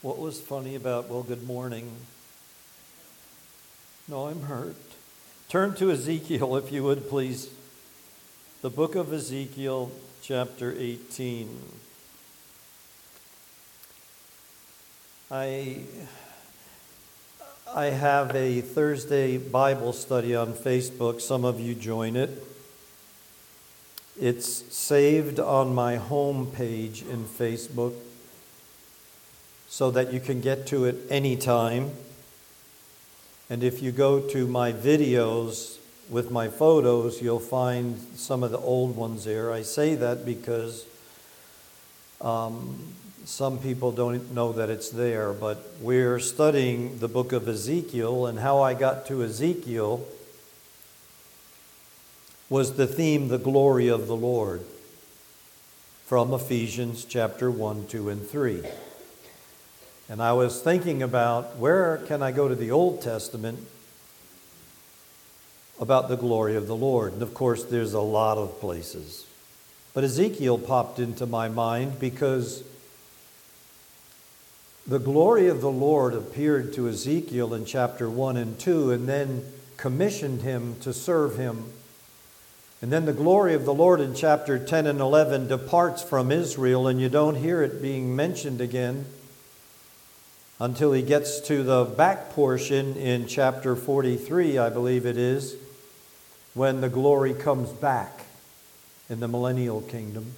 What was funny about, well, good morning? No, I'm hurt. Turn to Ezekiel, if you would, please. The book of Ezekiel, chapter 18. I have a Thursday Bible study on Facebook. Some of you join it. It's saved on my home page in Facebook so that you can get to it anytime. And if you go to my videos with my photos, you'll find some of the old ones there. I say that because some people don't know that it's there, but we're studying the book of Ezekiel, and how I got to Ezekiel was the theme, the glory of the Lord, from Ephesians chapter 1, 2, and 3. And I was thinking about where can I go to the Old Testament about the glory of the Lord. And of course, there's a lot of places. But Ezekiel popped into my mind because the glory of the Lord appeared to Ezekiel in chapter 1 and 2 and then commissioned him to serve him. And then the glory of the Lord in chapter 10 and 11 departs from Israel, and you don't hear it being mentioned again until he gets to the back portion in chapter 43, I believe it is, when the glory comes back in the millennial kingdom.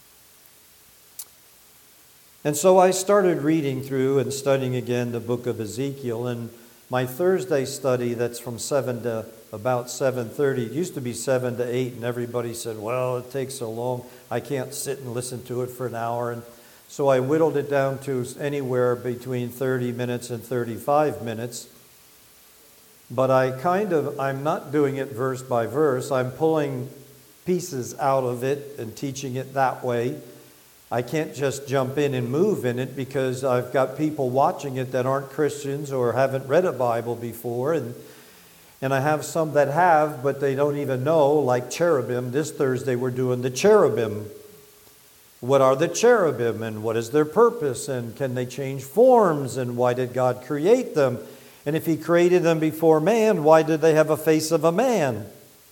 And so I started reading through and studying again the book of Ezekiel, and my Thursday study that's from 7 to about 7:30, it used to be 7 to 8, and everybody said, well, it takes so long, I can't sit and listen to it for an hour. And so I whittled it down to anywhere between 30 minutes and 35 minutes. But I'm not doing it verse by verse. I'm pulling pieces out of it and teaching it that way. I can't just jump in and move in it because I've got people watching it that aren't Christians or haven't read a Bible before. And I have some that have, but they don't even know, like cherubim. This Thursday we're doing the cherubim. What are the cherubim and what is their purpose, and can they change forms, and why did God create them? And if he created them before man, why did they have a face of a man?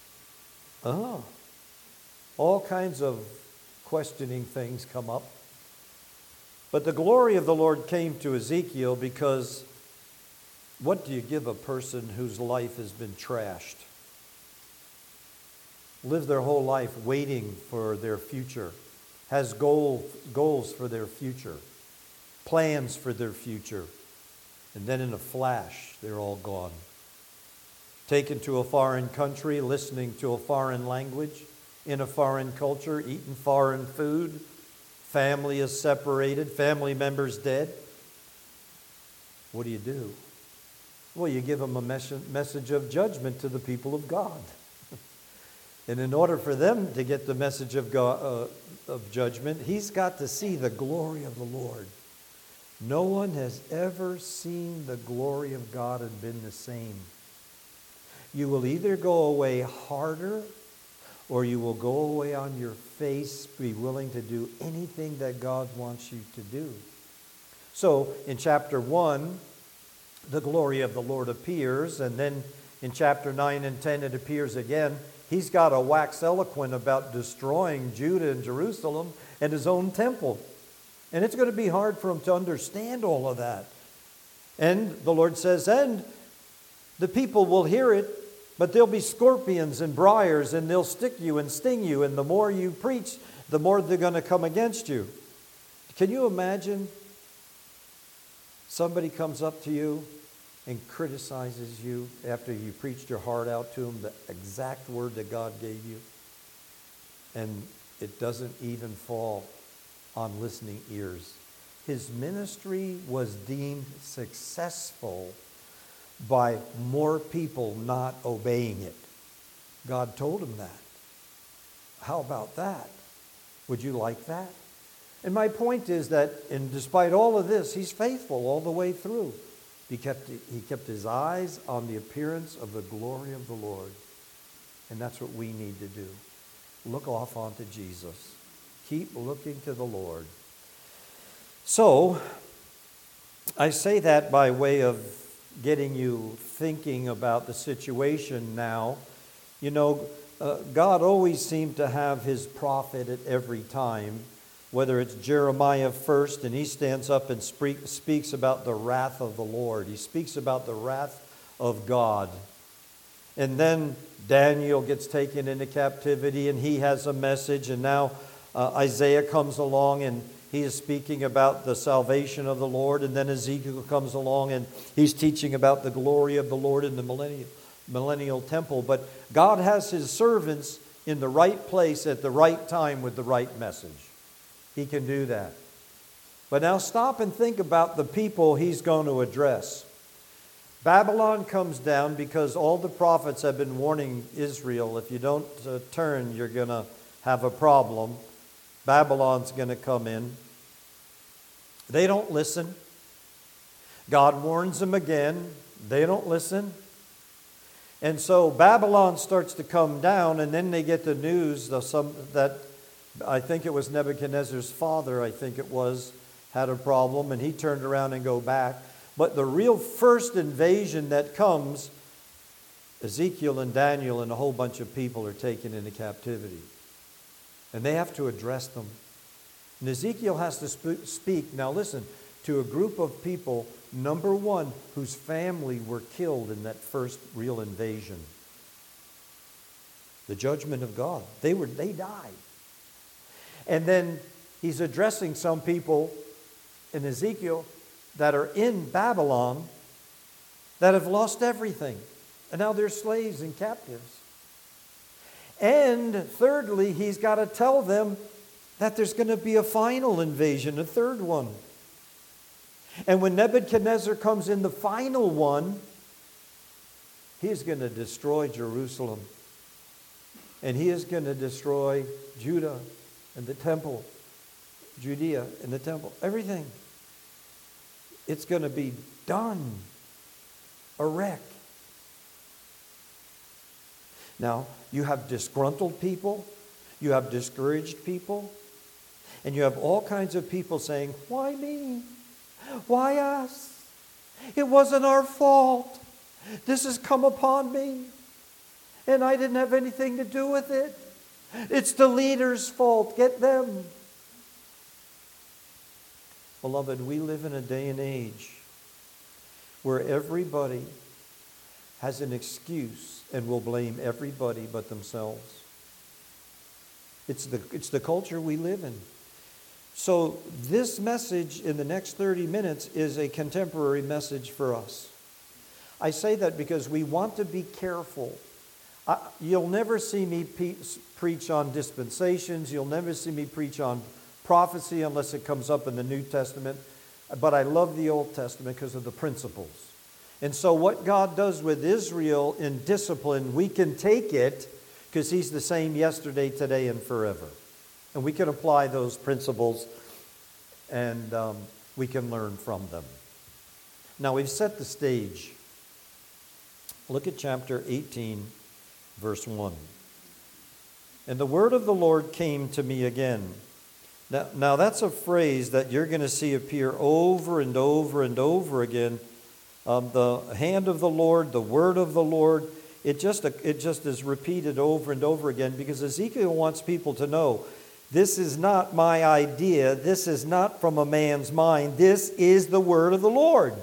All kinds of questioning things come up. But the glory of the Lord came to Ezekiel because what do you give a person whose life has been trashed? Live their whole life waiting for their future. Has goals for their future, plans for their future, and then in a flash, they're all gone. Taken to a foreign country, listening to a foreign language, in a foreign culture, eating foreign food, family is separated, family members dead. What do? Well, you give them a message of judgment to the people of God. And in order for them to get the message of God, of judgment, he's got to see the glory of the Lord. No one has ever seen the glory of God and been the same. You will either go away harder or you will go away on your face, be willing to do anything that God wants you to do. So in chapter 1, the glory of the Lord appears, and then in chapter 9 and 10 it appears again. He's got to wax eloquent about destroying Judah and Jerusalem and his own temple. And it's going to be hard for him to understand all of that. And the Lord says, and the people will hear it, but there'll be scorpions and briars, and they'll stick you and sting you. And the more you preach, the more they're going to come against you. Can you imagine somebody comes up to you and criticizes you after you preached your heart out to them, the exact word that God gave you, and it doesn't even fall on listening ears? His ministry was deemed successful by more people not obeying it. God told him that. How about that? Would you like that? And my point is that, and despite all of this, he's faithful all the way through. He kept his eyes on the appearance of the glory of the Lord. And that's what we need to do. Look off onto Jesus. Keep looking to the Lord. So, I say that by way of getting you thinking about the situation now. You know, God always seemed to have his prophet at every time, whether it's Jeremiah first, and he stands up and speaks about the wrath of the Lord. He speaks about the wrath of God. And then Daniel gets taken into captivity, and he has a message. And now Isaiah comes along, and he is speaking about the salvation of the Lord. And then Ezekiel comes along, and he's teaching about the glory of the Lord in the millennial temple. But God has his servants in the right place at the right time with the right message. He can do that. But now stop and think about the people he's going to address. Babylon comes down because all the prophets have been warning Israel, if you don't turn, you're going to have a problem. Babylon's going to come in. They don't listen. God warns them again. They don't listen. And so Babylon starts to come down, and then they get the news that I think it was Nebuchadnezzar's father, had a problem, and he turned around and go back. But the real first invasion that comes, Ezekiel and Daniel and a whole bunch of people are taken into captivity. And they have to address them. And Ezekiel has to speak, now listen, to a group of people, number one, whose family were killed in that first real invasion. The judgment of God. They died. And then he's addressing some people in Ezekiel that are in Babylon that have lost everything. And now they're slaves and captives. And thirdly, he's got to tell them that there's going to be a final invasion, a third one. And when Nebuchadnezzar comes in the final one, he's going to destroy Jerusalem. And he is going to destroy Judah and the temple, Judea and the temple, everything. It's going to be done. A wreck. Now, you have disgruntled people, you have discouraged people, and you have all kinds of people saying, why me? Why us? It wasn't our fault. This has come upon me, and I didn't have anything to do with it. It's the leader's fault. Get them. Beloved, we live in a day and age where everybody has an excuse and will blame everybody but themselves. It's the culture we live in. So this message in the next 30 minutes is a contemporary message for us. I say that because we want to be careful. You'll never see me preach on dispensations. You'll never see me preach on prophecy unless it comes up in the New Testament. But I love the Old Testament because of the principles. And so what God does with Israel in discipline, we can take it because he's the same yesterday, today, and forever. And we can apply those principles and we can learn from them. Now we've set the stage. Look at chapter 18, verse 1. And the word of the Lord came to me again. Now that's a phrase that you're going to see appear over and over and over again. The hand of the Lord, the word of the Lord, it just is repeated over and over again because Ezekiel wants people to know, this is not my idea, this is not from a man's mind, this is the word of the Lord.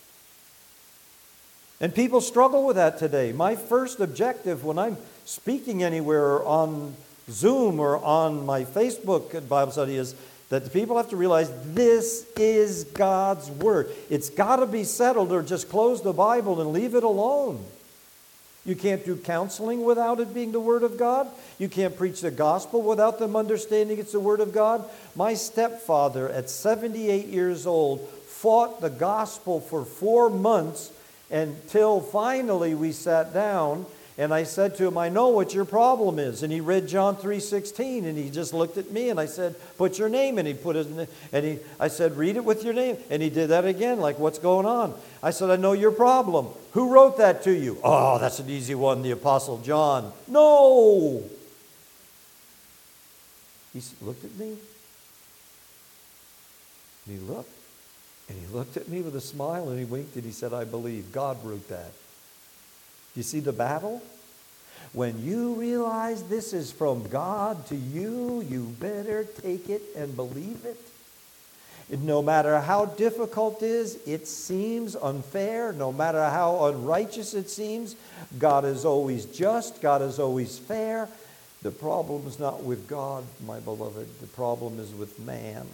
And people struggle with that today. My first objective when I'm speaking anywhere or on Zoom or on my Facebook Bible study is that the people have to realize this is God's word. It's got to be settled, or just close the Bible and leave it alone. You can't do counseling without it being the word of God. You can't preach the gospel without them understanding it's the word of God. My stepfather at 78 years old fought the gospel for 4 months until finally we sat down. And I said to him, I know what your problem is. And he read John 3:16, and he just looked at me, and I said, put your name. And he put his name, and I said, read it with your name. And he did that again, like, what's going on? I said, I know your problem. Who wrote that to you? Oh, that's an easy one, the Apostle John. No! He looked at me, and he looked, And he looked at me with a smile and he winked and he said, I believe. God wrote that. You see the battle? When you realize this is from God to you, you better take it and believe it. No matter how difficult it is, it seems unfair, no matter how unrighteous it seems, God is always just, God is always fair. The problem is not with God, my beloved. The problem is with man.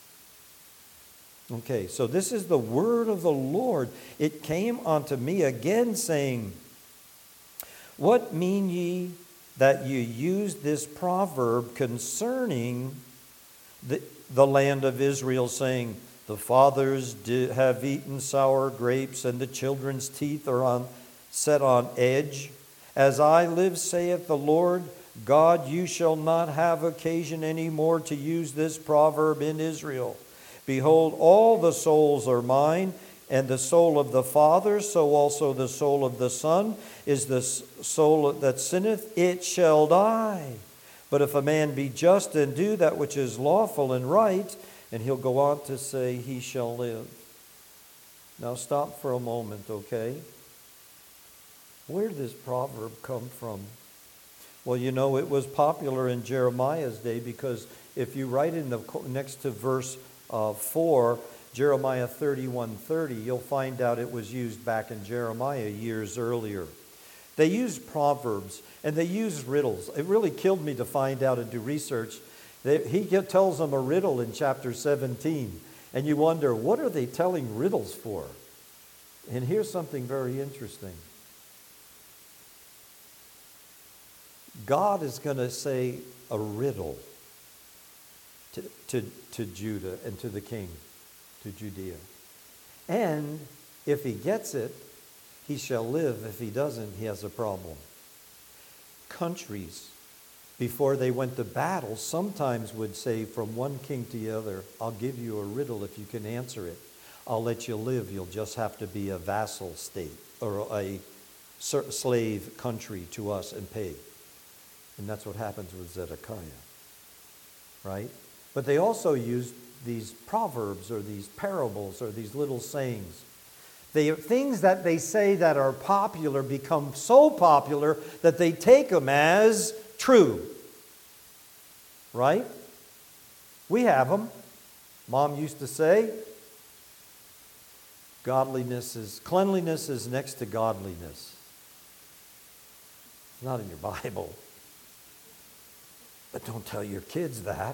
Okay, so this is the word of the Lord. It came unto me again, saying, what mean ye that you use this proverb concerning the land of Israel, saying, the fathers have eaten sour grapes, and the children's teeth are set on edge? As I live, saith the Lord God, you shall not have occasion any more to use this proverb in Israel. Behold, all the souls are mine, and the soul of the Father, so also the soul of the Son, is the soul that sinneth, it shall die. But if a man be just and do that which is lawful and right, and he'll go on to say, he shall live. Now stop for a moment, okay? Where did this proverb come from? Well, you know, it was popular in Jeremiah's day, because if you write in the next to verse 4, Jeremiah 31:30, you'll find out it was used back in Jeremiah years earlier. They used proverbs and they used riddles. It really killed me to find out and do research. He tells them a riddle in chapter 17, and you wonder, what are they telling riddles for? And here's something very interesting. God is going to say a riddle to Judah and to the king, to Judea. And if he gets it, he shall live. If he doesn't, he has a problem. Countries, before they went to battle, sometimes would say from one king to the other, I'll give you a riddle if you can answer it. I'll let you live. You'll just have to be a vassal state or a slave country to us and pay. And that's what happens with Zedekiah, right? But they also used these proverbs or these parables or these little sayings. Things that they say that are popular become so popular that they take them as true, right? We have them. Mom used to say, cleanliness is next to godliness. It's not in your Bible. But don't tell your kids that.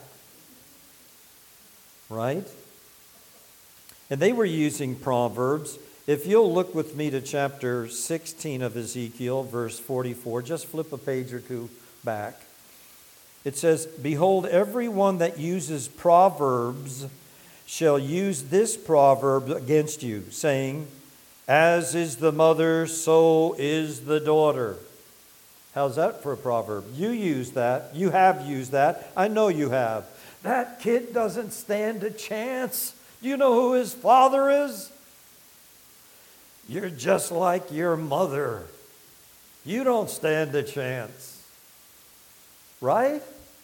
Right? And they were using proverbs. If you'll look with me to chapter 16 of Ezekiel, verse 44, just flip a page or two back. It says, behold, everyone that uses proverbs shall use this proverb against you, saying, as is the mother, so is the daughter. How's that for a proverb? You use that. You have used that. I know you have. That kid doesn't stand a chance. Do you know who his father is? You're just like your mother. You don't stand a chance. Right?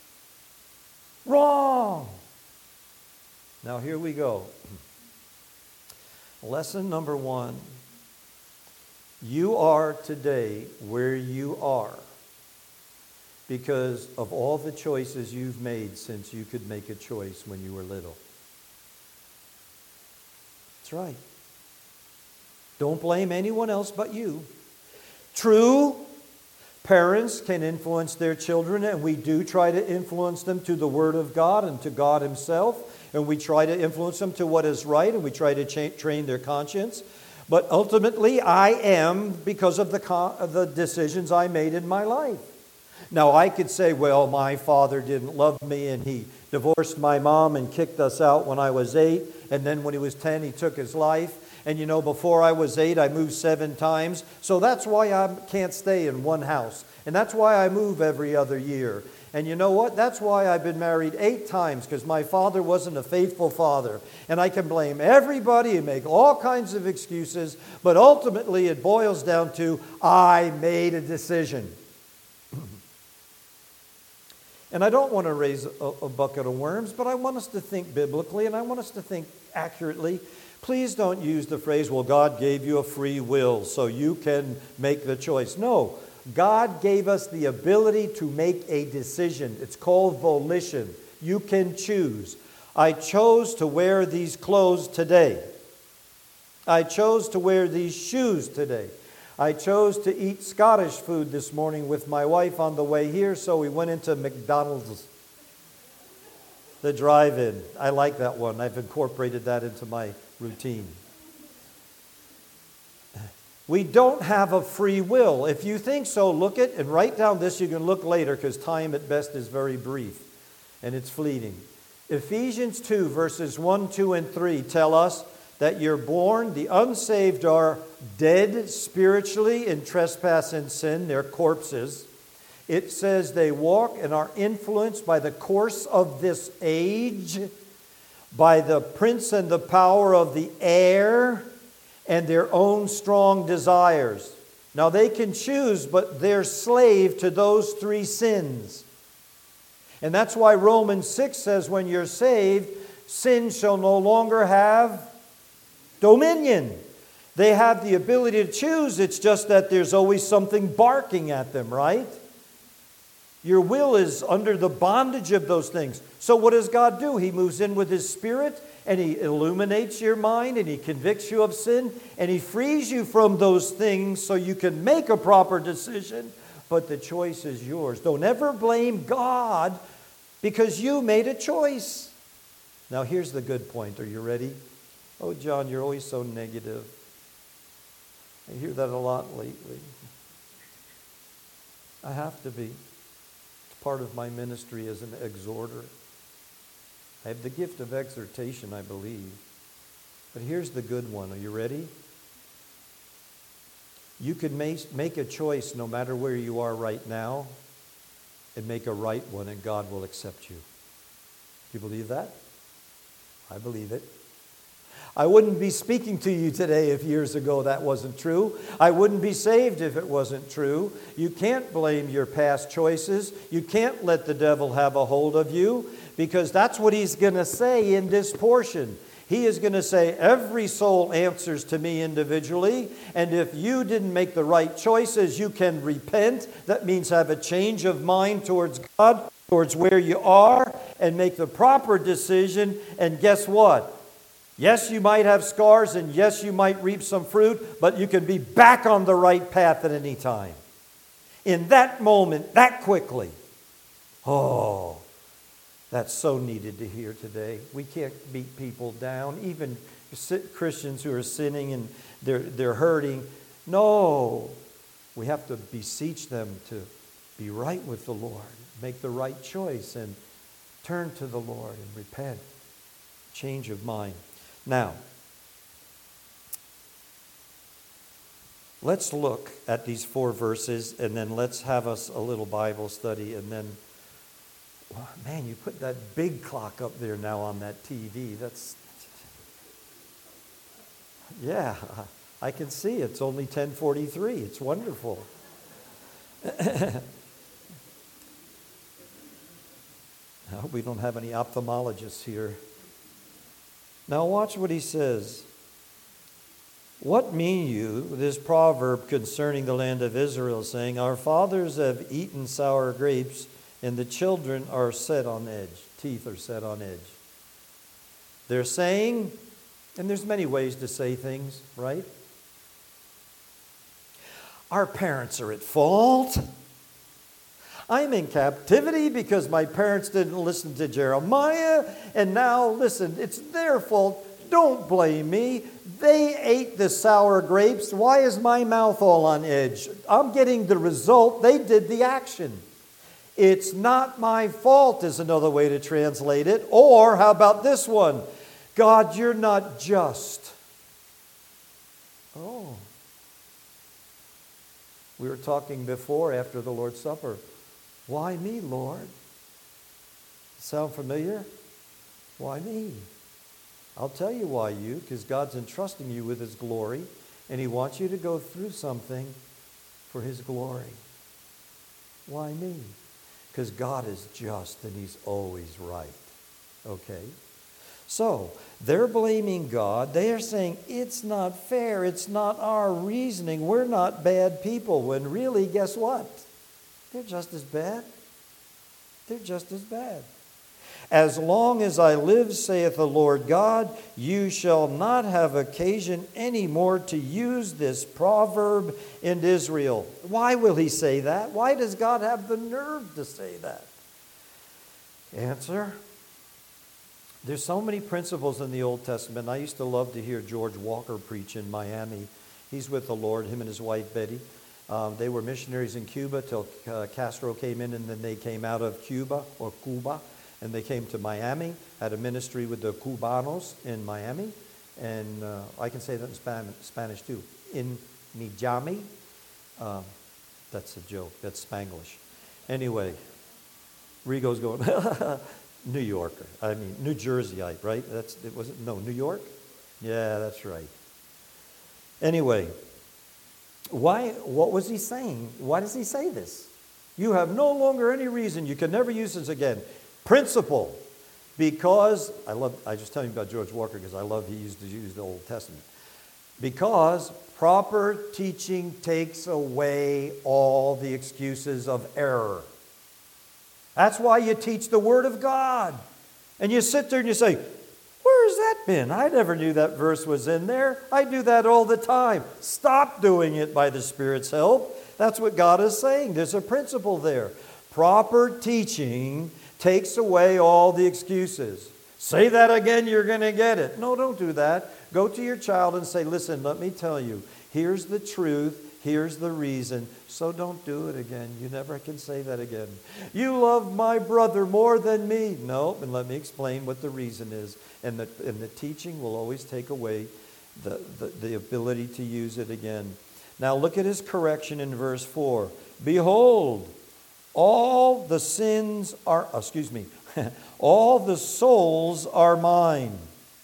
Wrong. Now here we go. Lesson number 1. You are today where you are because of all the choices you've made since you could make a choice when you were little. That's right. Don't blame anyone else but you. True, parents can influence their children, and we do try to influence them to the Word of God and to God Himself, and we try to influence them to what is right, and we try to train their conscience. But ultimately, I am because of the decisions I made in my life. Now, I could say, well, my father didn't love me, and he divorced my mom and kicked us out when I was 8, and then when he was 10, he took his life. And you know, before I was 8, I moved 7 times. So that's why I can't stay in one house. And that's why I move every other year. And you know what? That's why I've been married 8 times, because my father wasn't a faithful father. And I can blame everybody and make all kinds of excuses, but ultimately it boils down to I made a decision. And I don't want to raise a bucket of worms, but I want us to think biblically, and I want us to think accurately. Please don't use the phrase, well, God gave you a free will, so you can make the choice. No, God gave us the ability to make a decision. It's called volition. You can choose. I chose to wear these clothes today. I chose to wear these shoes today. I chose to eat Scottish food this morning with my wife on the way here, so we went into McDonald's, the drive-in. I like that one. I've incorporated that into my routine. We don't have a free will. If you think so, look it and write down this. You can look later because time at best is very brief and it's fleeting. Ephesians 2 verses 1, 2, and 3 tell us that you're born, the unsaved are dead spiritually in trespass and sin. They're corpses. It says they walk and are influenced by the course of this age, by the prince and the power of the air, and their own strong desires. Now they can choose, but they're slave to those three sins. And that's why Romans 6 says when you're saved, sin shall no longer have dominion. They have the ability to choose. It's just that there's always something barking at them, right? Your will is under the bondage of those things. So what does God do? He moves in with His Spirit and He illuminates your mind and He convicts you of sin and He frees you from those things so you can make a proper decision. But the choice is yours. Don't ever blame God because you made a choice. Now here's the good point. Are you ready? Oh, John, you're always so negative. I hear that a lot lately. I have to be. It's part of my ministry as an exhorter. I have the gift of exhortation, I believe. But here's the good one. Are you ready? You can make a choice no matter where you are right now and make a right one, and God will accept you. You believe that? I believe it. I wouldn't be speaking to you today if years ago that wasn't true. I wouldn't be saved if it wasn't true. You can't blame your past choices. You can't let the devil have a hold of you, because that's what he's going to say in this portion. He is going to say, every soul answers to me individually, and if you didn't make the right choices, you can repent. That means have a change of mind towards God, towards where you are, and make the proper decision. And guess what? Yes, you might have scars, and yes, you might reap some fruit, but you can be back on the right path at any time. In that moment, that quickly. Oh, that's so needed to hear today. We can't beat people down, even Christians who are sinning and they're hurting. No, we have to beseech them to be right with the Lord, make the right choice, and turn to the Lord and repent. Change of mind. Now, let's look at these 4 verses, and then let's have us a little Bible study, and then, oh, man, you put that big clock up there now on that TV. That's, yeah, I can see it's only 10:43. It's wonderful. I hope we don't have any ophthalmologists here. Now watch what he says. What mean you, this proverb concerning the land of Israel, saying, our fathers have eaten sour grapes, and the children are set on edge. Teeth are set on edge. They're saying, and there's many ways to say things, right? Our parents are at fault. I'm in captivity because my parents didn't listen to Jeremiah, and now, listen, it's their fault. Don't blame me. They ate the sour grapes. Why is my mouth all on edge? I'm getting the result. They did the action. It's not my fault is another way to translate it. Or how about this one? God, you're not just. Oh. We were talking before after the Lord's Supper. Why me, Lord? Sound familiar? Why me? I'll tell you why you, because God's entrusting you with His glory, and He wants you to go through something for His glory. Why me? Because God is just and He's always right. Okay? So, they're blaming God. They are saying, it's not fair. It's not our reasoning. We're not bad people. When really, guess what? They're just as bad. They're just as bad. As long as I live, saith the Lord God, you shall not have occasion any more to use this proverb in Israel. Why will he say that? Why does God have the nerve to say that? Answer. There's so many principles in the Old Testament. I used to love to hear George Walker preach in Miami. He's with the Lord, him and his wife Betty. They were missionaries in Cuba till Castro came in, and then they came out of Cuba, and they came to Miami, had a ministry with the Cubanos in Miami. And I can say that in Spanish too. In Miami. That's a joke. That's Spanglish. Anyway, Rigo's going, New Yorker. I mean, New Jerseyite, right? New York? Yeah, that's right. Anyway, what was he saying? Why does he say this? You have no longer any reason. You can never use this again. Principle. Because, I just tell you about George Walker because I love he used to use the Old Testament. Because proper teaching takes away all the excuses of error. That's why you teach the Word of God. And you sit there and you say, where's that been? I never knew that verse was in there. I do that all the time. Stop doing it by the Spirit's help. That's what God is saying. There's a principle there. Proper teaching takes away all the excuses. Say that again, you're going to get it. No, don't do that. Go to your child and say, listen, let me tell you. Here's the truth. Here's the reason. So don't do it again. You never can say that again. You love my brother more than me. No, and let me explain what the reason is. And the teaching will always take away the ability to use it again. Now look at his correction in verse 4. Behold, all the all the souls are mine.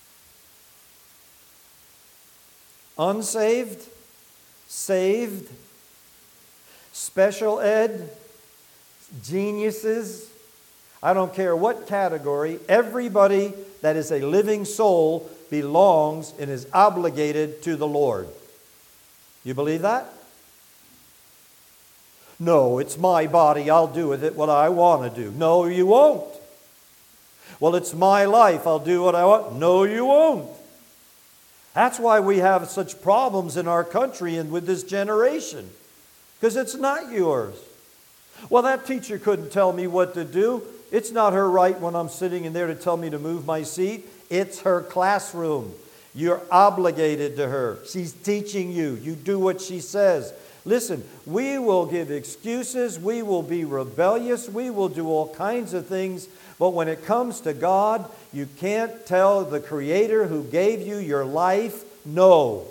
Unsaved, saved, special ed, geniuses, I don't care what category, everybody that is a living soul belongs and is obligated to the Lord. You believe that? No, it's my body. I'll do with it what I want to do. No, you won't. Well, it's my life. I'll do what I want. No, you won't. That's why we have such problems in our country and with this generation. Because it's not yours. Well, that teacher couldn't tell me what to do. It's not her right when I'm sitting in there to tell me to move my seat. It's her classroom. You're obligated to her. She's teaching you. You do what she says. Listen, we will give excuses. We will be rebellious. We will do all kinds of things. But when it comes to God, you can't tell the Creator who gave you your life no.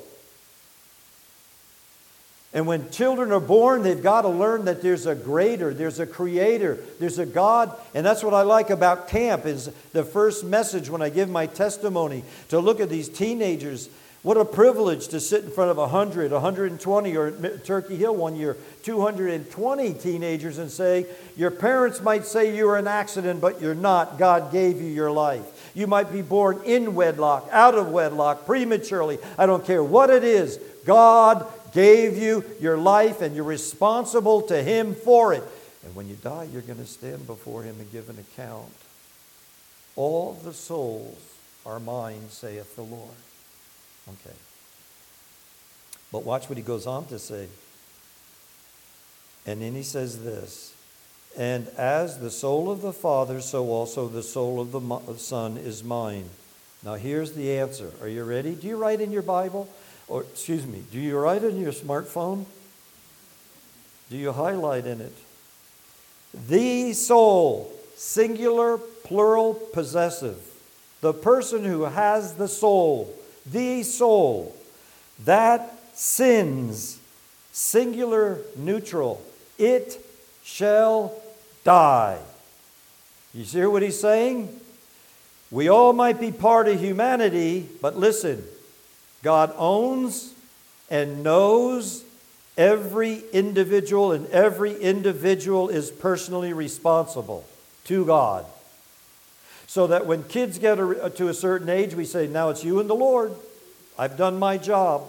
And when children are born, they've got to learn that there's a greater, there's a Creator, there's a God. And that's what I like about camp is the first message when I give my testimony, to look at these teenagers. What a privilege to sit in front of 100, 120, or at Turkey Hill one year, 220 teenagers and say, your parents might say you were an accident, but you're not. God gave you your life. You might be born in wedlock, out of wedlock, prematurely. I don't care what it is. God gave you your life and you're responsible to Him for it. And when you die, you're going to stand before Him and give an account. All the souls are mine, saith the Lord. Okay. But watch what he goes on to say. And then he says this, and as the soul of the Father, so also the soul of the Son is mine. Now here's the answer. Are you ready? Do you write in your Bible? Or, do you write in your smartphone? Do you highlight in it? The soul, singular, plural, possessive. The person who has the soul, the soul, that sins, singular, neutral, it shall die. You hear what he's saying? We all might be part of humanity, but listen, God owns and knows every individual, and every individual is personally responsible to God. So that when kids get to a certain age, we say, now it's you and the Lord. I've done my job.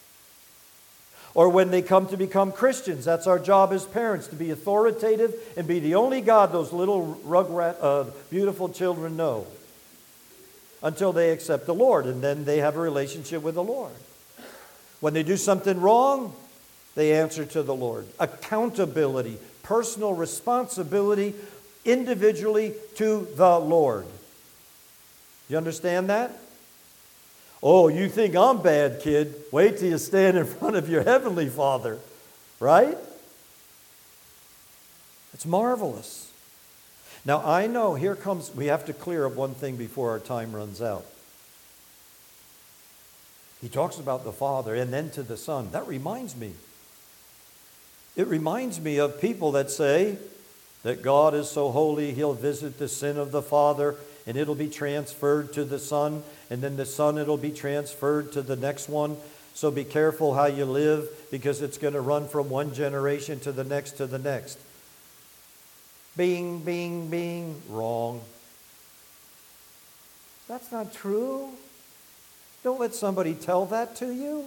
Or when they come to become Christians, that's our job as parents, to be authoritative and be the only God those little beautiful children know until they accept the Lord, and then they have a relationship with the Lord. When they do something wrong, they answer to the Lord. Accountability, personal responsibility, individually to the Lord. You understand that? Oh, you think I'm bad, kid? Wait till you stand in front of your Heavenly Father. Right? It's marvelous. Now, I know we have to clear up one thing before our time runs out. He talks about the Father and then to the Son. That reminds me. It reminds me of people that say that God is so holy, He'll visit the sin of the Father and it'll be transferred to the Son, and then the Son, it'll be transferred to the next one. So be careful how you live, because it's going to run from one generation to the next to the next. Bing, bing, bing. Wrong. That's not true. Don't let somebody tell that to you.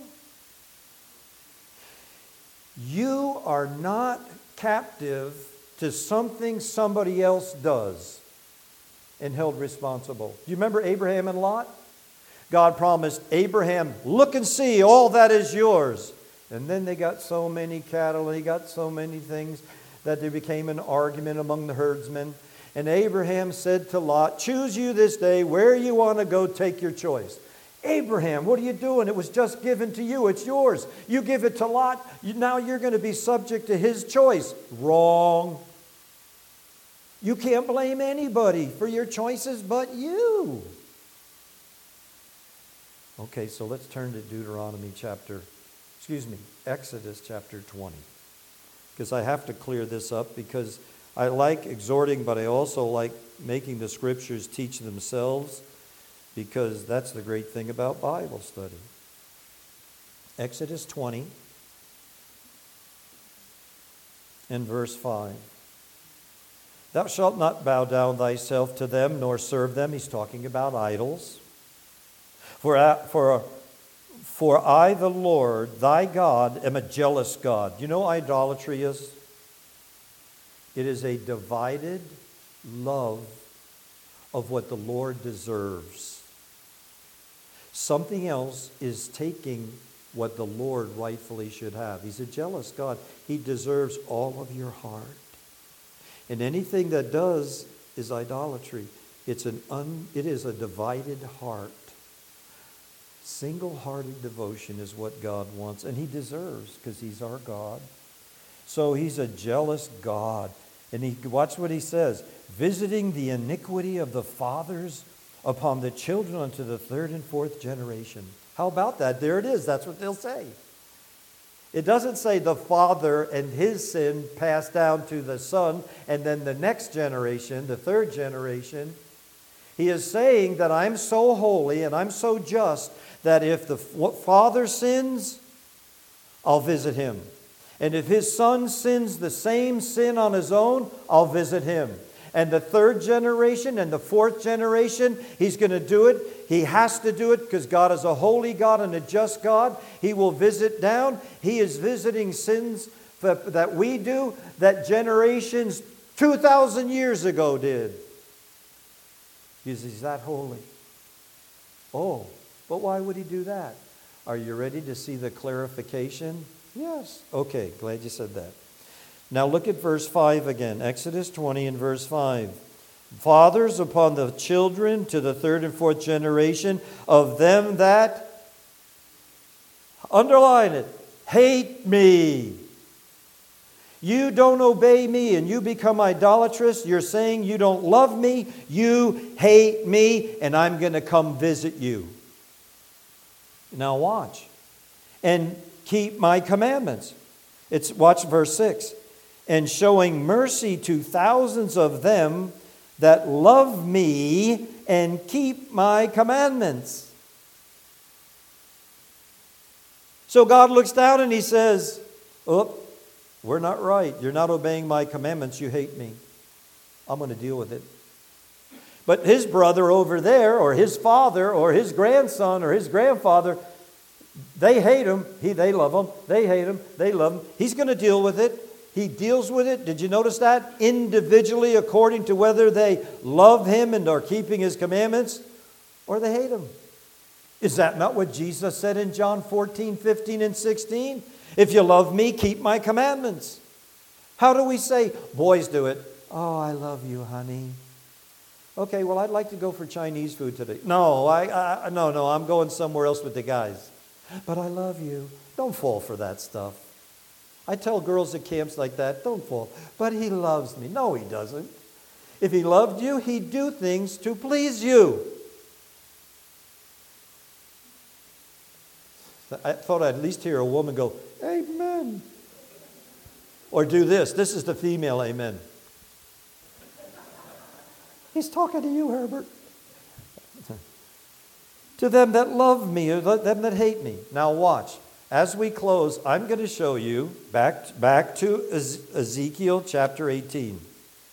You are not captive to something somebody else does and held responsible. Do you remember Abraham and Lot? God promised Abraham, look and see all that is yours. And then they got so many cattle and he got so many things that there became an argument among the herdsmen. And Abraham said to Lot, choose you this day where you want to go, take your choice. Abraham, what are you doing? It was just given to you. It's yours. You give it to Lot. Now you're going to be subject to his choice. Wrong. You can't blame anybody for your choices but you. Okay, so let's turn to Exodus chapter 20. Because I have to clear this up, because I like exhorting, but I also like making the scriptures teach themselves, because that's the great thing about Bible study. Exodus 20 and verse 5. Thou shalt not bow down thyself to them, nor serve them. He's talking about idols. For I, the Lord, thy God, am a jealous God. You know what idolatry is? It is a divided love of what the Lord deserves. Something else is taking what the Lord rightfully should have. He's a jealous God. He deserves all of your heart. And anything that does is idolatry. It is a divided heart. Single-hearted devotion is what God wants, and He deserves, because He's our God. So He's a jealous God. And watch what He says, visiting the iniquity of the fathers upon the children unto the third and fourth generation. How about that? There it is. That's what they'll say. It doesn't say the father and his sin passed down to the son and then the next generation, the third generation. He is saying that I'm so holy and I'm so just that if the father sins, I'll visit him. And if his son sins the same sin on his own, I'll visit him. And the third generation and the fourth generation, He's going to do it. He has to do it because God is a holy God and a just God. He will visit down. He is visiting sins that we do, that generations 2,000 years ago did. He's that holy. Oh, but why would He do that? Are you ready to see the clarification? Yes. Okay, glad you said that. Now look at verse 5 again. Exodus 20 and verse 5. Fathers upon the children to the third and fourth generation of them that, underline it, hate me. You don't obey me and you become idolatrous. You're saying you don't love me. You hate me, and I'm going to come visit you. Now watch. And keep my commandments. Watch verse 6. And showing mercy to thousands of them that love me and keep my commandments. So God looks down and He says, oh, we're not right. You're not obeying my commandments. You hate me. I'm going to deal with it. But his brother over there, or his father, or his grandson, or his grandfather, they hate him. They love him. They hate him. They love him. He's going to deal with it. He deals with it. Did you notice that? Individually, according to whether they love him and are keeping his commandments, or they hate him. Is that not what Jesus said in John 14, 15, and 16? If you love me, keep my commandments. How do we say? Boys do it. Oh, I love you, honey. Okay, well, I'd like to go for Chinese food today. No, I'm going somewhere else with the guys. But I love you. Don't fall for that stuff. I tell girls at camps like that, don't fall. But he loves me. No, he doesn't. If he loved you, he'd do things to please you. I thought I'd at least hear a woman go, amen. Or do this. This is the female amen. He's talking to you, Herbert. To them that love me, or them that hate me. Now watch. As we close, I'm going to show you back to Ezekiel chapter 18.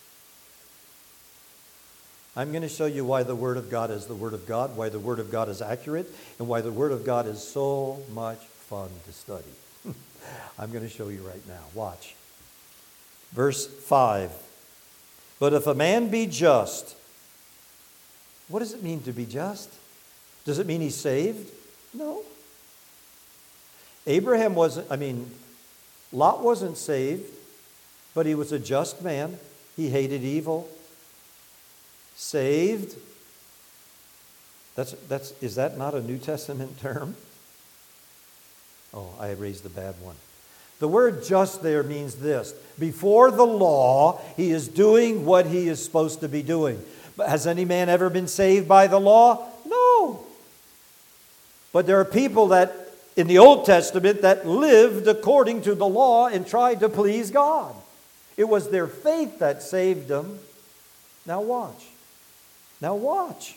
I'm going to show you why the Word of God is the Word of God, why the Word of God is accurate, and why the Word of God is so much fun to study. I'm going to show you right now. Watch. Verse 5. But if a man be just, what does it mean to be just? Does it mean he's saved? No. Lot wasn't saved, but he was a just man. He hated evil. Saved. Is that not a New Testament term? Oh, I raised the bad one. The word just there means this. Before the law, he is doing what he is supposed to be doing. But has any man ever been saved by the law? No. But there are people that in the Old Testament that lived according to the law and tried to please God. It was their faith that saved them. Now watch. Now watch.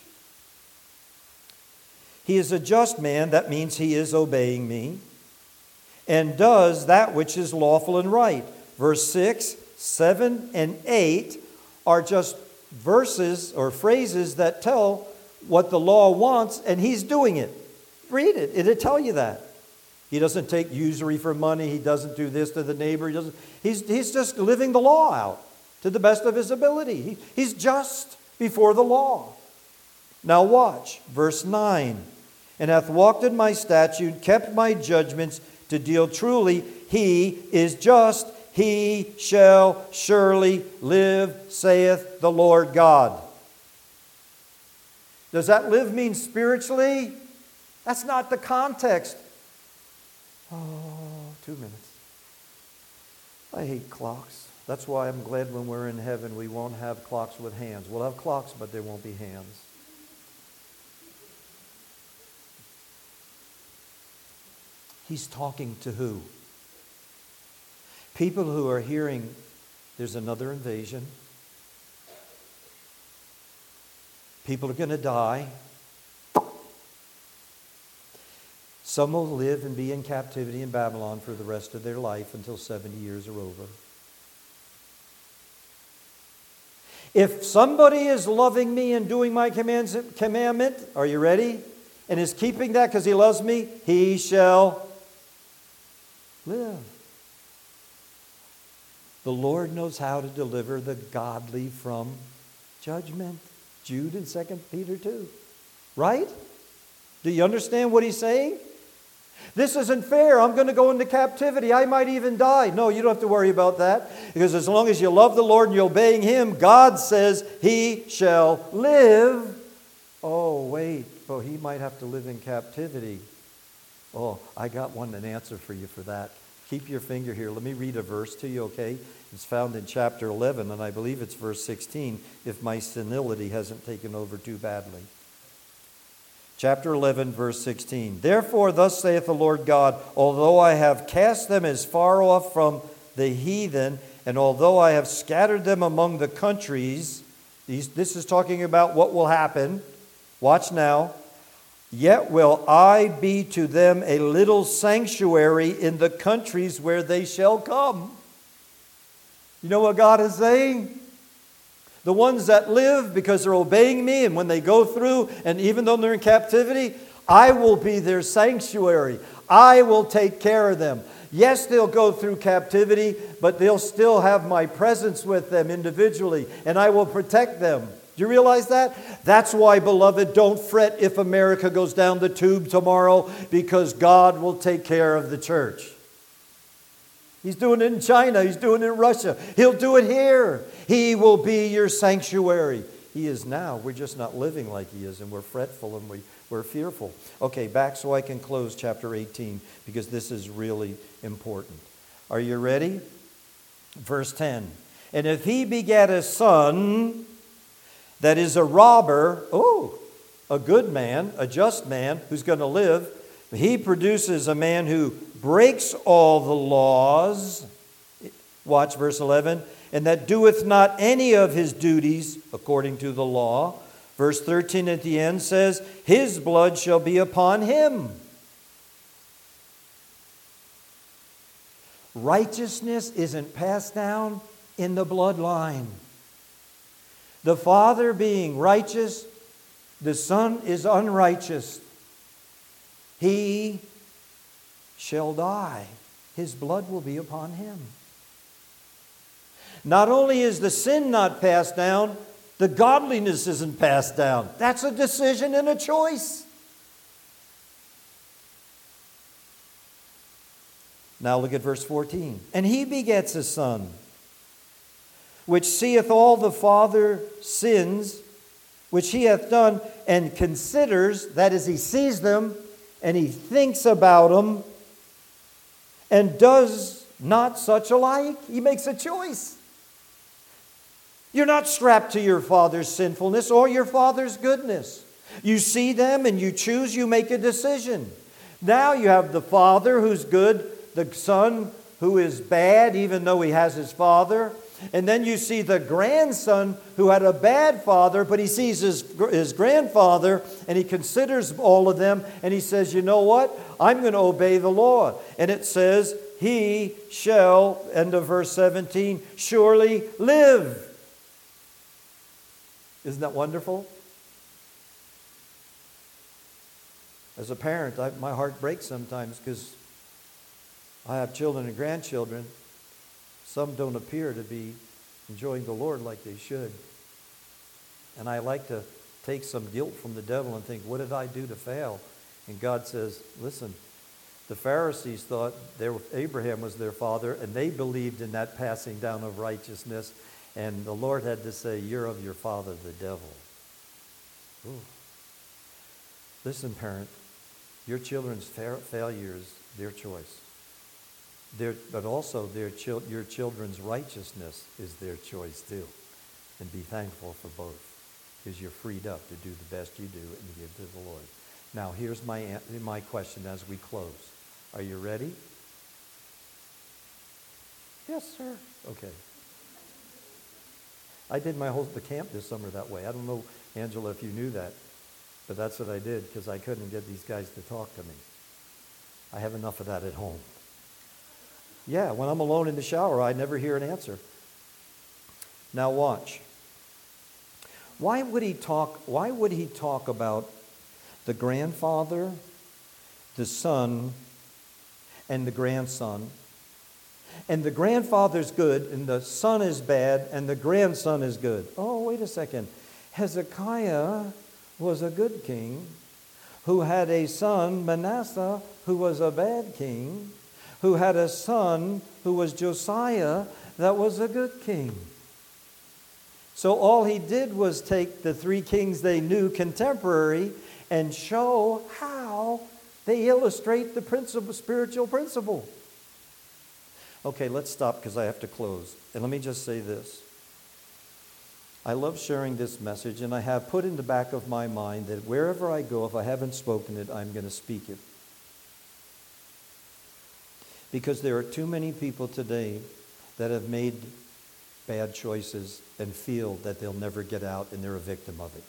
He is a just man. That means he is obeying me. And does that which is lawful and right. Verse 6, 7, and 8 are just verses or phrases that tell what the law wants, and he's doing it. Read it. It'll tell you that. He doesn't take usury for money. He doesn't do this to the neighbor. He's just living the law out to the best of his ability. He's just before the law. Now watch. Verse 9. And hath walked in my statute, kept my judgments, to deal truly. He is just. He shall surely live, saith the Lord God. Does that live mean spiritually? That's not the context. Oh, 2 minutes. I hate clocks. That's why I'm glad when we're in heaven we won't have clocks with hands. We'll have clocks, but there won't be hands. He's talking to who? People who are hearing there's another invasion. People are going to die. Some will live and be in captivity in Babylon for the rest of their life until 70 years are over. If somebody is loving me and doing my commandment, are you ready? And is keeping that because he loves me, he shall live. The Lord knows how to deliver the godly from judgment. Jude and 2 Peter 2. Right? Do you understand what he's saying? This isn't fair. I'm going to go into captivity. I might even die. No, you don't have to worry about that. Because as long as you love the Lord and you're obeying him, God says he shall live. Oh, wait. Oh, he might have to live in captivity. Oh, I got an answer for you for that. Keep your finger here. Let me read a verse to you, okay? It's found in chapter 11, and I believe it's verse 16, if my senility hasn't taken over too badly. Chapter 11, verse 16. Therefore, thus saith the Lord God, although I have cast them as far off from the heathen, and although I have scattered them among the countries, this is talking about what will happen. Watch now. Yet will I be to them a little sanctuary in the countries where they shall come. You know what God is saying? The ones that live because they're obeying me, and when they go through, and even though they're in captivity, I will be their sanctuary. I will take care of them. Yes, they'll go through captivity, but they'll still have my presence with them individually, and I will protect them. Do you realize that? That's why, beloved, don't fret if America goes down the tube tomorrow, because God will take care of the church. He's doing it in China. He's doing it in Russia. He'll do it here. He will be your sanctuary. He is now. We're just not living like He is, and we're fretful and we're fearful. Okay, back so I can close chapter 18, because this is really important. Are you ready? Verse 10. And if he begat a son that is a robber, a good man, a just man who's going to live, he produces a man who breaks all the laws. Watch verse 11. And that doeth not any of his duties according to the law. Verse 13 at the end says, his blood shall be upon him. Righteousness isn't passed down in the bloodline. The Father being righteous, the Son is unrighteous. He shall die. His blood will be upon him. Not only is the sin not passed down, the godliness isn't passed down. That's a decision and a choice. Now look at verse 14. And he begets a son, which seeth all the father's sins, which he hath done, and considers, that is, he sees them, and he thinks about them, and does not such alike. He makes a choice. You're not strapped to your father's sinfulness or your father's goodness. You see them and you choose, you make a decision. Now you have the father who's good, the son who is bad even though he has his father. And then you see the grandson who had a bad father, but he sees his grandfather and he considers all of them and he says, you know what? I'm going to obey the Lord. And it says, he shall, end of verse 17, surely live. Isn't that wonderful? As a parent, my heart breaks sometimes because I have children and grandchildren. Some don't appear to be enjoying the Lord like they should. And I like to take some guilt from the devil and think, what did I do to fail? And God says, listen, the Pharisees thought Abraham was their father, and they believed in that passing down of righteousness. And the Lord had to say, you're of your father, the devil. Ooh. Listen, parent, your children's failures, their choice. But also your children's righteousness is their choice too. And be thankful for both, because you're freed up to do the best you do and give to the Lord. Now, here's my question as we close. Are you ready? Yes, sir. Okay. I did the camp this summer that way. I don't know, Angela, if you knew that, but that's what I did because I couldn't get these guys to talk to me. I have enough of that at home. Yeah, when I'm alone in the shower, I never hear an answer. Now watch. Why would he talk about the grandfather, the son, and the grandson? And the grandfather's good, and the son is bad, and the grandson is good. Oh, wait a second. Hezekiah was a good king who had a son, Manasseh, who was a bad king, who had a son who was Josiah, that was a good king. So all he did was take the three kings they knew contemporary and show how they illustrate the spiritual principle. Okay, let's stop because I have to close. And let me just say this. I love sharing this message, and I have put in the back of my mind that wherever I go, if I haven't spoken it, I'm going to speak it. Because there are too many people today that have made bad choices and feel that they'll never get out and they're a victim of it.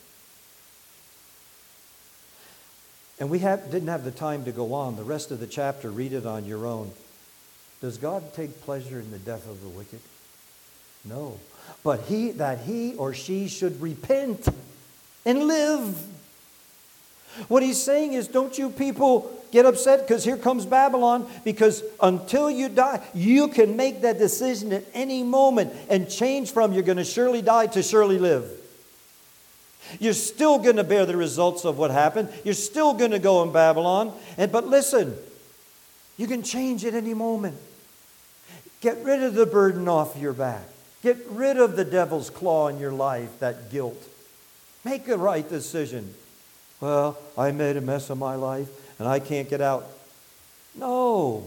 And we didn't have the time to go on. The rest of the chapter, read it on your own. Does God take pleasure in the death of the wicked? No. But that he or she should repent and live. What he's saying is, don't you people get upset because here comes Babylon, because until you die, you can make that decision at any moment and change from you're going to surely die to surely live. You're still going to bear the results of what happened. You're still going to go in Babylon. But listen, you can change at any moment. Get rid of the burden off your back. Get rid of the devil's claw in your life, that guilt. Make a right decision. Well, I made a mess of my life and I can't get out. No.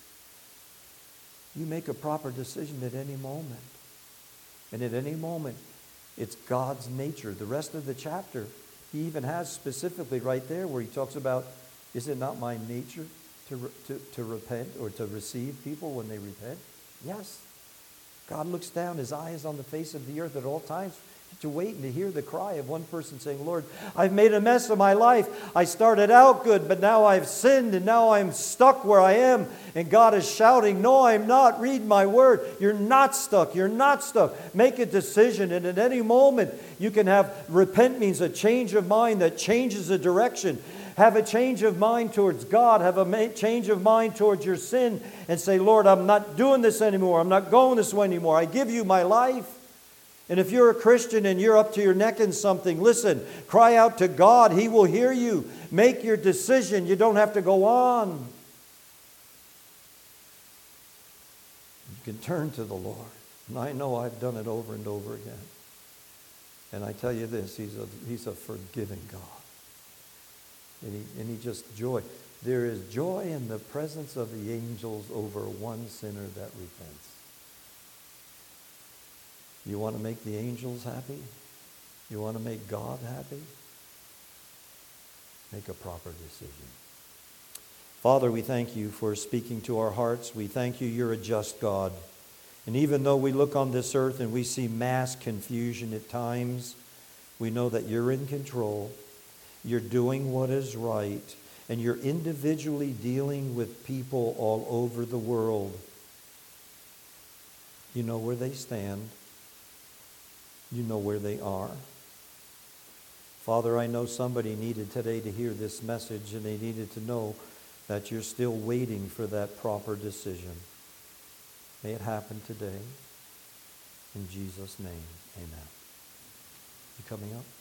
You make a proper decision at any moment. And at any moment, it's God's nature. The rest of the chapter, he even has specifically right there where he talks about, is it not my nature to repent or to receive people when they repent? Yes. God looks down, his eye is on the face of the earth at all times, to wait and to hear the cry of one person saying, Lord, I've made a mess of my life. I started out good, but now I've sinned and now I'm stuck where I am. And God is shouting, no, I'm not. Read my word. You're not stuck. You're not stuck. Make a decision. And at any moment, you can repent means a change of mind that changes the direction. Have a change of mind towards God. Have a change of mind towards your sin and say, Lord, I'm not doing this anymore. I'm not going this way anymore. I give you my life. And if you're a Christian and you're up to your neck in something, listen, cry out to God. He will hear you. Make your decision. You don't have to go on. You can turn to the Lord. And I know I've done it over and over again. And I tell you this, He's a forgiving God. And he just joy. There is joy in the presence of the angels over one sinner that repents. You want to make the angels happy? You want to make God happy? Make a proper decision. Father, we thank you for speaking to our hearts. We thank you, you're a just God. And even though we look on this earth and we see mass confusion at times, we know that you're in control. You're doing what is right. And you're individually dealing with people all over the world. You know where they stand. You know where they are. Father, I know somebody needed today to hear this message, and they needed to know that you're still waiting for that proper decision. May it happen today. In Jesus' name, amen. You coming up?